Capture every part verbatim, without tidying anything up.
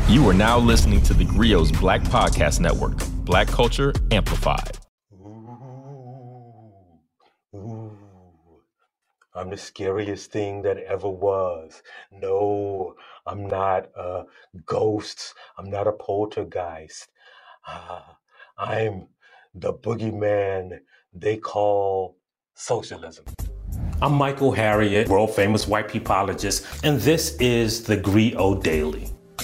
You are now listening to the Grio's Black Podcast Network, Black Culture Amplified. Ooh, ooh, I'm the scariest thing that ever was. No, I'm not a ghost. I'm not a poltergeist. Ah, I'm the boogeyman they call socialism. I'm Michael Harriot, world famous white peopleologist, and this is the Grio Daily.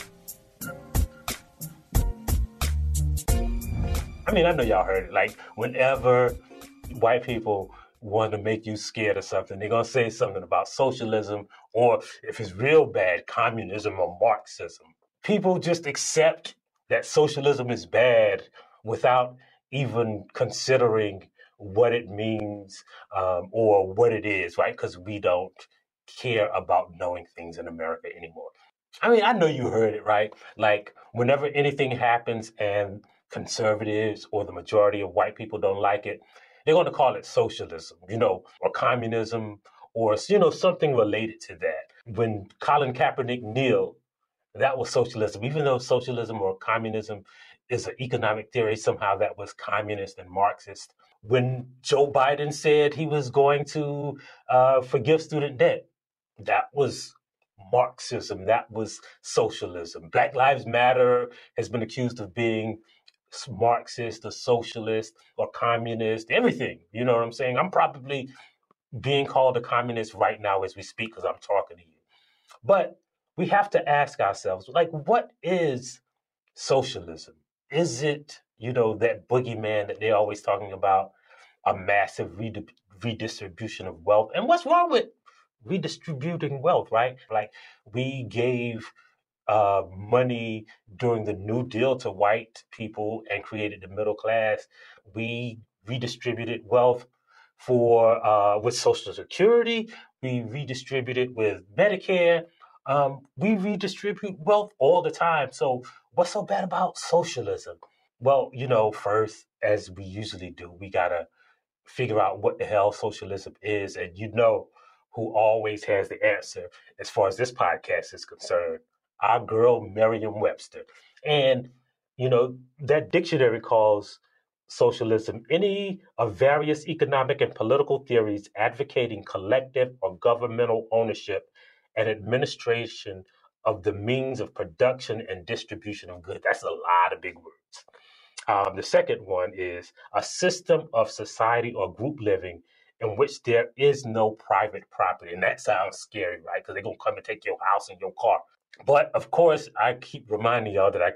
I mean, I know y'all heard it. Like, whenever white people want to make you scared of something, they're going to say something about socialism, or if it's real bad, communism or Marxism. People just accept that socialism is bad without even considering what it means um, or what it is, right? Because we don't care about knowing things in America anymore. I mean, I know you heard it, right? Like, whenever anything happens and conservatives or the majority of white people don't like it, they're going to call it socialism, you know, or communism, or, you know, something related to that. When Colin Kaepernick kneeled, that was socialism. Even though socialism or communism is an economic theory, somehow that was communist and Marxist. When Joe Biden said he was going to uh, forgive student debt, that was Marxism, that was socialism. Black Lives Matter has been accused of being Marxist or socialist or communist, everything. You know what I'm saying? I'm probably being called a communist right now as we speak because I'm talking to you. But we have to ask ourselves, like, what is socialism? Is it, you know, that boogeyman that they're always talking about, a massive redi- redistribution of wealth? And what's wrong with redistributing wealth, right? Like, we gave uh, money during the New Deal to white people and created the middle class. We redistributed wealth for uh, with Social Security. We redistributed with Medicare. Um, we redistribute wealth all the time. So what's so bad about socialism? Well, you know, first, as we usually do, we gotta figure out what the hell socialism is, and you know who always has the answer as far as this podcast is concerned. Our girl Merriam-Webster. And, you know, that dictionary calls socialism any of various economic and political theories advocating collective or governmental ownership and administration of the means of production and distribution of goods. That's a lot of big words. Um, the second one is a system of society or group living in which there is no private property. And that sounds scary, right? Because they're going to come and take your house and your car. But of course, I keep reminding y'all that I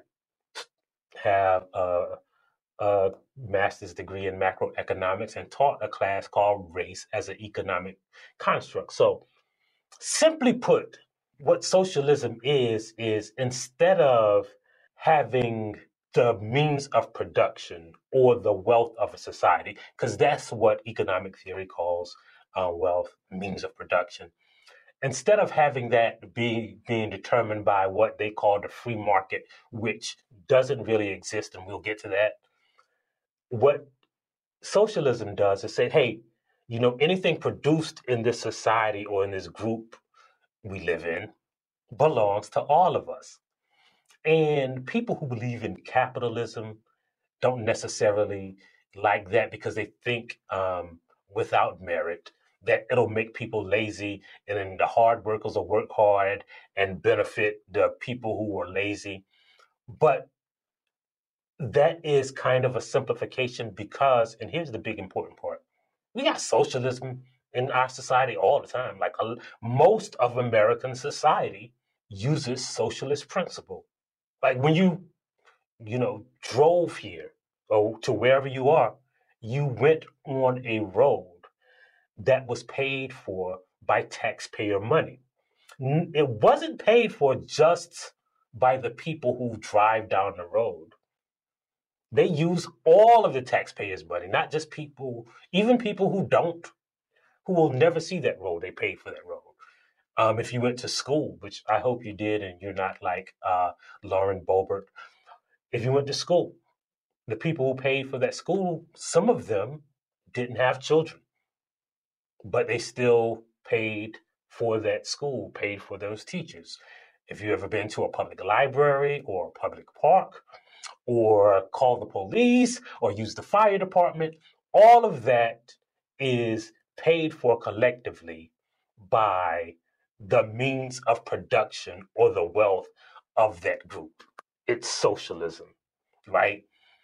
have a, a master's degree in macroeconomics and taught a class called Race as an Economic Construct. So simply put, what socialism is, is instead of having the means of production or the wealth of a society, because that's what economic theory calls uh, wealth, means of production. Instead of having that be being determined by what they call the free market, which doesn't really exist, and we'll get to that, what socialism does is say, hey, you know, anything produced in this society or in this group we live in belongs to all of us. And people who believe in capitalism don't necessarily like that because they think um, without merit that it'll make people lazy, and then the hard workers will work hard and benefit the people who are lazy. But that is kind of a simplification because, and here's the big important part, we got socialism in our society all the time. Like uh, most of American society uses socialist principle. Like when you, you know, drove here or to wherever you are, you went on a road that was paid for by taxpayer money. It wasn't paid for just by the people who drive down the road. They use all of the taxpayers' money, not just people, even people who don't, who will never see that road. They paid for that road. Um, if you went to school, which I hope you did, and you're not like uh, Lauren Boebert, if you went to school, the people who paid for that school, some of them didn't have children, but they still paid for that school, paid for those teachers. If you've ever been to a public library or a public park, or call the police, or use the fire department, all of that is paid for collectively by the means of production or the wealth of that group. It's socialism, right?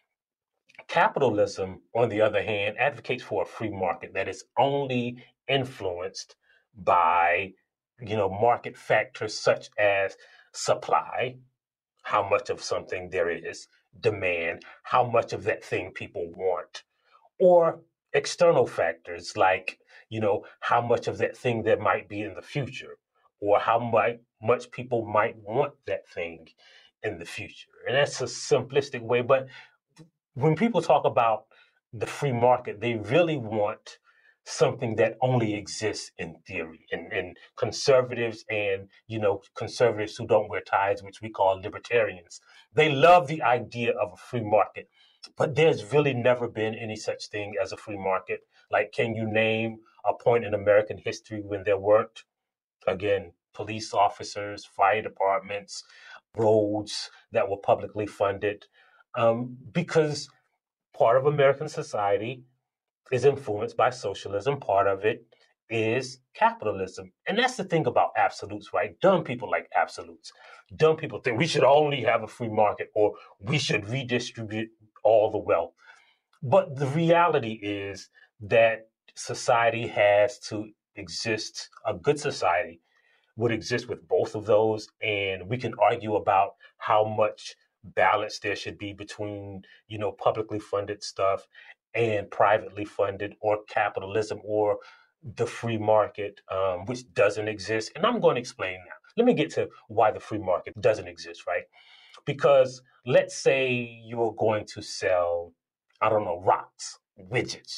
Capitalism, on the other hand, advocates for a free market that is only influenced by, you know, market factors such as supply, how much of something there is, demand, how much of that thing people want, or external factors like, you know, how much of that thing there might be in the future, or how much, much people might want that thing in the future. And that's a simplistic way, but when people talk about the free market, they really want something that only exists in theory. And, and conservatives and, you know, conservatives who don't wear ties, which we call libertarians, they love the idea of a free market. But there's really never been any such thing as a free market. Like, can you name a point in American history when there weren't, again, police officers, fire departments, roads that were publicly funded? Um, because part of American society is influenced by socialism. Part of it is capitalism. And that's the thing about absolutes, right? Dumb people like absolutes. Dumb people think we should only have a free market or we should redistribute all the wealth. But the reality is that society has to exist. A good society would exist with both of those. And we can argue about how much balance there should be between, you know, publicly funded stuff and privately funded, or capitalism, or the free market, um, which doesn't exist. And I'm going to explain now. Let me get to why the free market doesn't exist, right? Because let's say you're going to sell, I don't know, rocks, widgets,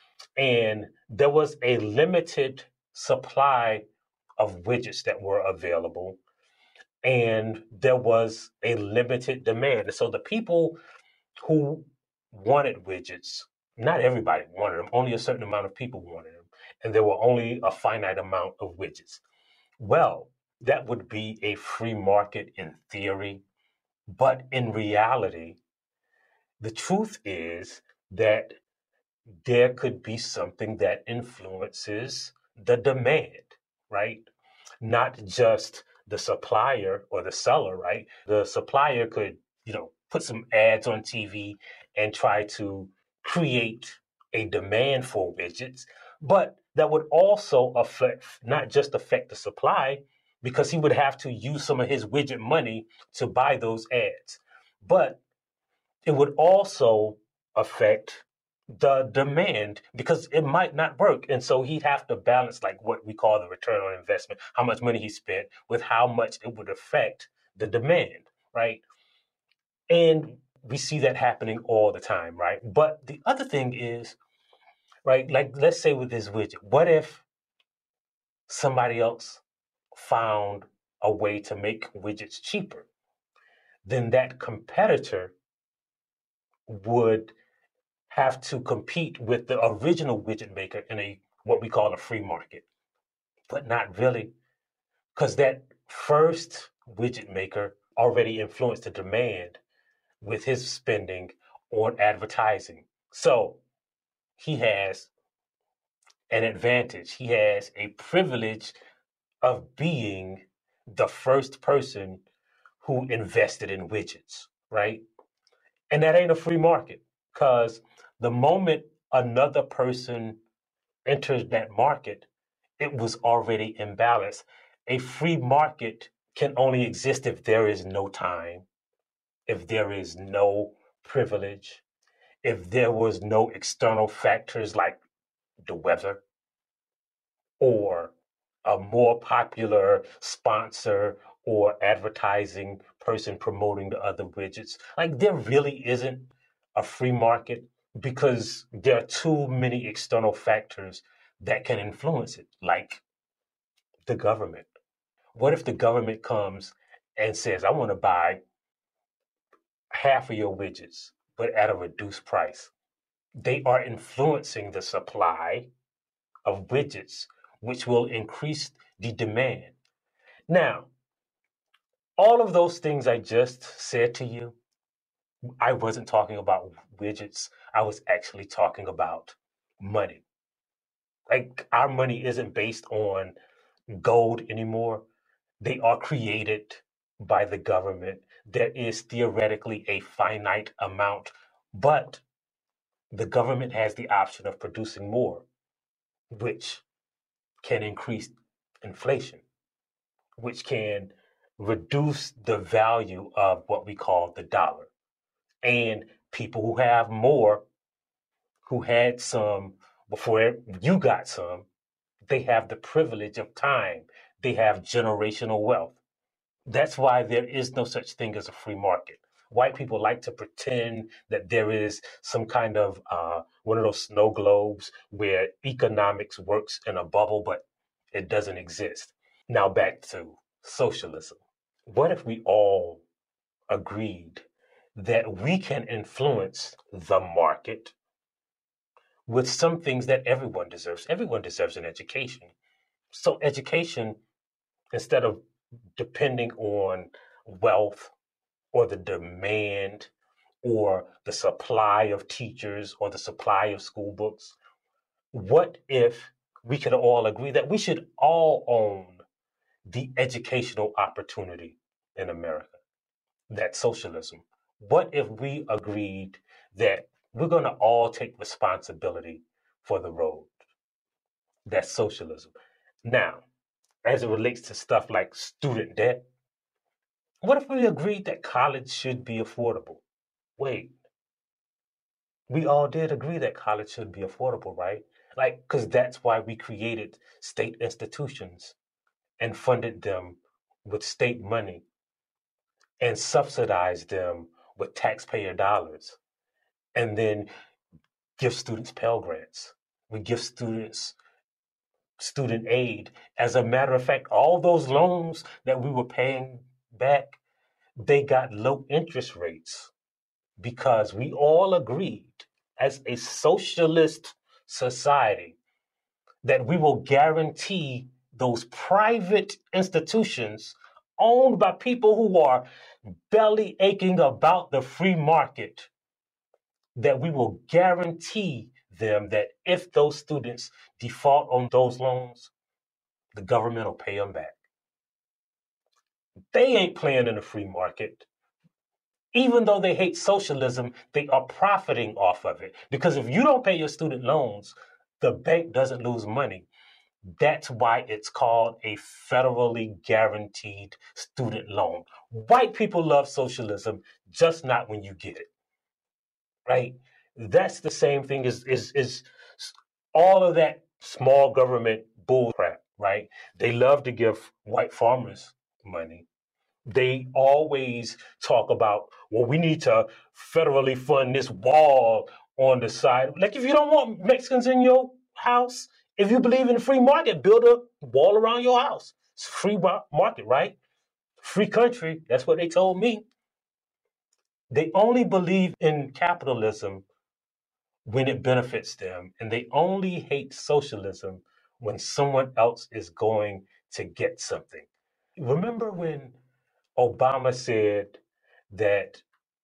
and there was a limited supply of widgets that were available, and there was a limited demand. So the people who wanted widgets, not everybody wanted them, only a certain amount of people wanted them, and there were only a finite amount of widgets. Well, that would be a free market in theory, but in reality, the truth is that there could be something that influences the demand, right? Not just the supplier or the seller, right? The supplier could, you know, put some ads on T V and try to create a demand for widgets, but that would also affect, not just affect the supply, because he would have to use some of his widget money to buy those ads, but it would also affect the demand because it might not work. And so he'd have to balance like what we call the return on investment, how much money he spent with how much it would affect the demand, right? And we see that happening all the time, right? But the other thing is, right, like let's say with this widget, what if somebody else found a way to make widgets cheaper? Then that competitor would have to compete with the original widget maker in a what we call a free market, but not really, because that first widget maker already influenced the demand with his spending on advertising. So he has an advantage. He has a privilege of being the first person who invested in widgets, right? And that ain't a free market, because the moment another person enters that market, it was already imbalanced. A free market can only exist if there is no time, if there is no privilege, if there was no external factors like the weather or a more popular sponsor or advertising person promoting the other widgets. Like, there really isn't a free market because there are too many external factors that can influence it, like the government. What if the government comes and says, I want to buy half of your widgets, but at a reduced price? They are influencing the supply of widgets, which will increase the demand. Now, All of those things I just said to you, I wasn't talking about widgets. I was actually talking about money. Like our money isn't based on gold anymore. They are created by the government. There is theoretically a finite amount, but the government has the option of producing more, which can increase inflation, which can reduce the value of what we call the dollar. And people who have more, who had some before you got some, they have the privilege of time. They have generational wealth. That's why there is no such thing as a free market. White people like to pretend that there is some kind of uh, one of those snow globes where economics works in a bubble, but it doesn't exist. Now back to socialism. What if we all agreed that we can influence the market with some things that everyone deserves? Everyone deserves an education. So education, instead of depending on wealth or the demand or the supply of teachers or the supply of school books, what if we could all agree that we should all own the educational opportunity in America? That's socialism. What if we agreed that we're going to all take responsibility for the road? That's socialism. Now, as it relates to stuff like student debt, what if we agreed that college should be affordable? Wait, we all did agree that college should be affordable, right? Like, because that's why we created state institutions and funded them with state money and subsidized them with taxpayer dollars, and then give students Pell Grants. We give students student aid. As a matter of fact, all those loans that we were paying back, they got low interest rates because we all agreed as a socialist society that we will guarantee those private institutions owned by people who are belly aching about the free market, that we will guarantee them that if those students default on those loans, the government will pay them back. They ain't playing in the free market. Even though they hate socialism, they are profiting off of it. Because if you don't pay your student loans, the bank doesn't lose money. That's why it's called a federally guaranteed student loan. White people love socialism, just not when you get it, right? That's the same thing as is is all of that small government bull crap, right? They love to give white farmers money. They always talk about, well, we need to federally fund this wall on the side. Like, if you don't want Mexicans in your house, if you believe in the free market, build a wall around your house. It's free market, right? Free country. That's what they told me. They only believe in capitalism when it benefits them, and they only hate socialism when someone else is going to get something. Remember when Obama said that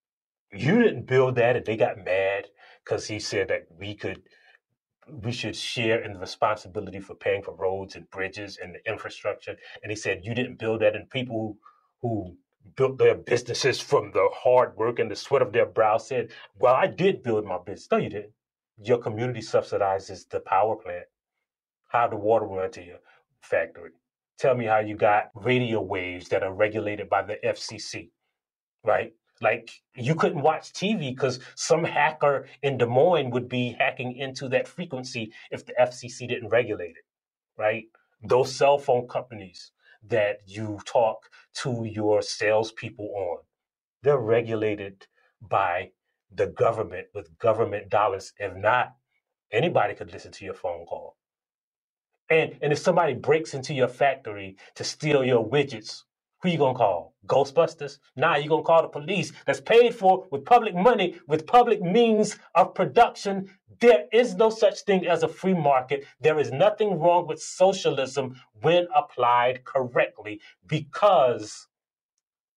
you didn't build that, and they got mad because he said that we could, we should share in the responsibility for paying for roads and bridges and the infrastructure. And he said you didn't build that, and people who, who built their businesses from the hard work and the sweat of their brow said, well, I did build my business. No, you didn't. Your community subsidizes the power plant. How the water run to your factory. Tell me how you got radio waves that are regulated by the F C C, right? Like, you couldn't watch T V because some hacker in Des Moines would be hacking into that frequency if the F C C didn't regulate it, right? Those cell phone companies that you talk to your salespeople on, they're regulated by the government with government dollars. If not, anybody could listen to your phone call. And, and if somebody breaks into your factory to steal your widgets, who you gonna call? Ghostbusters? Nah, you're gonna call the police that's paid for with public money, with public means of production. There is no such thing as a free market. There is nothing wrong with socialism when applied correctly, because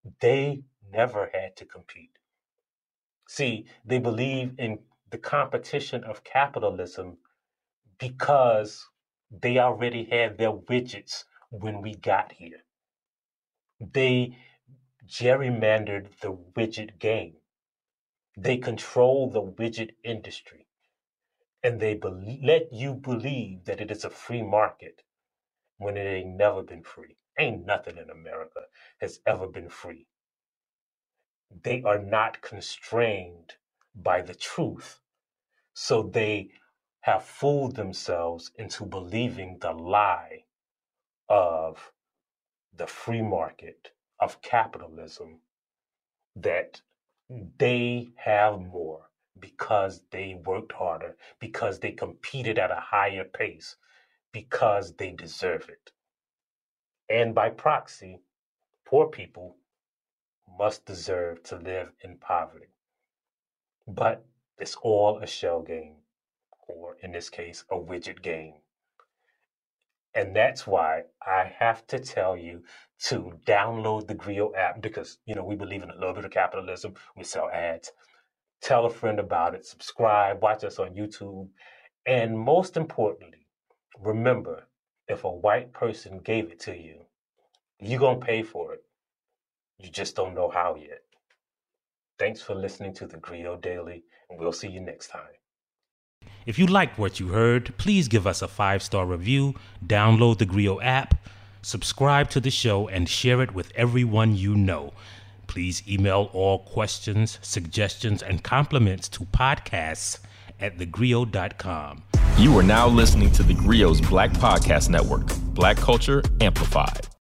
they never had to compete. See, they believe in the competition of capitalism because they already had their widgets when we got here. They gerrymandered the widget game. They control the widget industry. And they be- let you believe that it is a free market when it ain't never been free. Ain't nothing in America has ever been free. They are not constrained by the truth. So they have fooled themselves into believing the lie of the free market, of capitalism, that they have more because they worked harder, because they competed at a higher pace, because they deserve it. And by proxy, poor people must deserve to live in poverty. But it's all a shell game, or in this case, a widget game. And that's why I have to tell you to download the Griot app because, you know, we believe in a little bit of capitalism. We sell ads. Tell a friend about it. Subscribe. Watch us on YouTube. And most importantly, remember, if a white person gave it to you, you're going to pay for it. You just don't know how yet. Thanks for listening to the Griot Daily, and we'll see you next time. If you liked what you heard, please give us a five-star review, download the Griot app, subscribe to the show, and share it with everyone you know. Please email all questions, suggestions, and compliments to podcasts at the griot dot com. You are now listening to the Griot's Black Podcast Network, Black Culture Amplified.